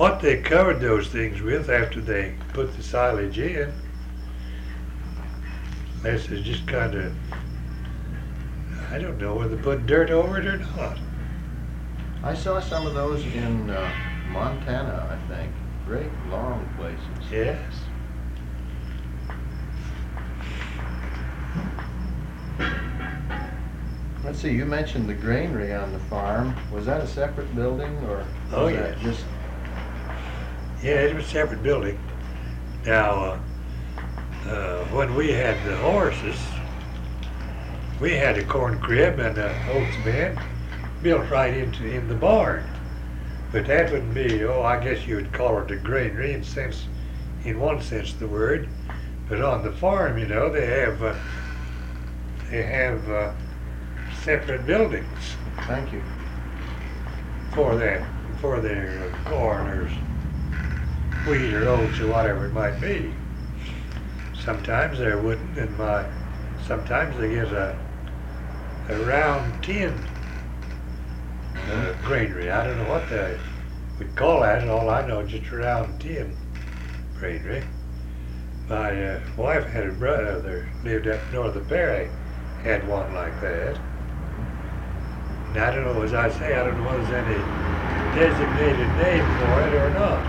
what they covered those things with after they put the silage in. Unless it's just kind of, I don't know whether they put dirt over it or not. I saw some of those in Montana, I think. Great long places. Yes. Let's see, you mentioned the granary on the farm. Was that a separate building, or Oh, was that yes. just... Yeah, it was a separate building. Now, when we had the horses, we had a corn crib and a oats bin built right in the barn. But that wouldn't be, I guess you would call it a granary in one sense of the word. But on the farm, they have separate buildings Thank you. for their corn or wheat or oats or whatever it might be. Sometimes they're wooden, and sometimes they get a round tin granary. I don't know what they would call that. All I know is just a round tin granary. My wife had a brother lived up north of Perry, had one like that. And I don't know, as I say, I don't know whether there's any designated name for it or not.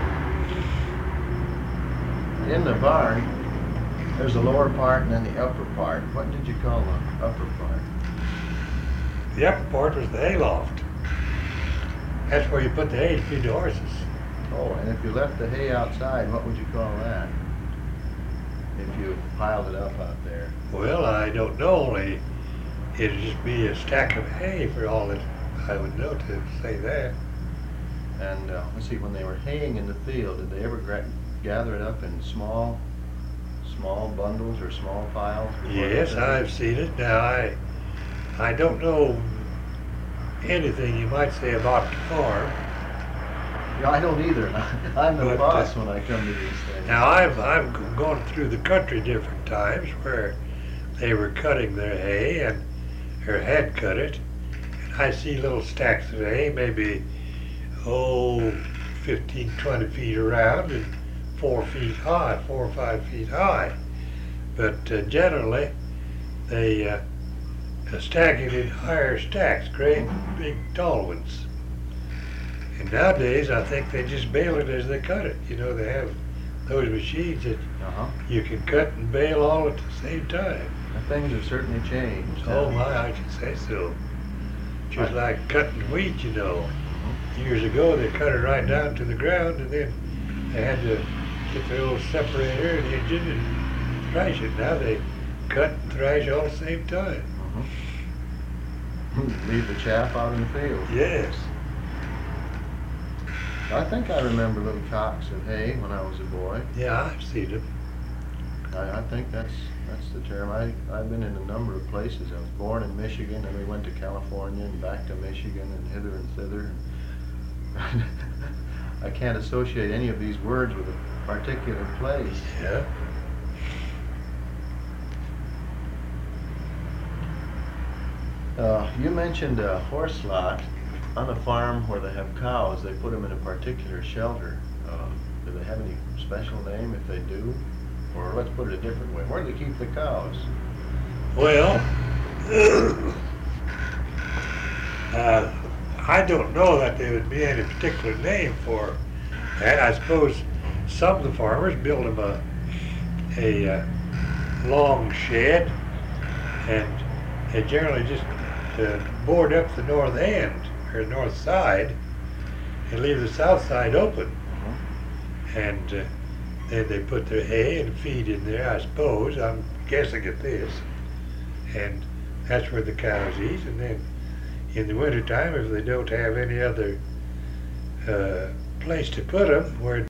In the barn, there's the lower part and then the upper part. What did you call the upper part? The upper part was the hayloft. That's where you put the hay to feed the horses. Oh, and if you left the hay outside, what would you call that? If you piled it up out there. Well, I don't know, only it'd just be a stack of hay for all that I would know to say that. And let's see, when they were haying in the field, did they ever gather it up in small bundles or small piles? Yes, I've seen it. Now, I don't know anything you might say about the farm. Yeah, I don't either. I'm the But, boss when I come to these things. Now, I've gone through the country different times where they were cutting their hay or had cut it, and I see little stacks of hay, maybe 15, 20 feet around and 4 feet high, 4 or 5 feet high. But generally, they stack it in higher stacks, great big tall ones. And nowadays, I think they just bale it as they cut it. You know, they have those machines that you can cut and bale all at the same time. Things have certainly changed. Oh my, I should say so. Just like cutting wheat, you know. Years ago, they cut it right down to the ground, and then they had to get the old separator and engine and thrash it. Now they cut and thrash all at the same time. Leave the chaff out in the field. Yes. I think I remember little cocks of hay when I was a boy. Yeah, I've seen them. I think that's the term. I've been in a number of places. I was born in Michigan, and we went to California and back to Michigan and hither and thither. I can't associate any of these words with a particular place. Yeah. You mentioned a horse lot. On a farm where they have cows, they put them in a particular shelter. Do they have any special name if they do? Or let's put it a different way. Where do they keep the cows? Well, I don't know that there would be any particular name for that. I suppose some of the farmers build them a long shed, and they generally just board up the north end or north side and leave the south side open. And then they put their hay and feed in there, I suppose. I'm guessing at this. And that's where the cows eat. And then in the wintertime, if they don't have any other place to put them, where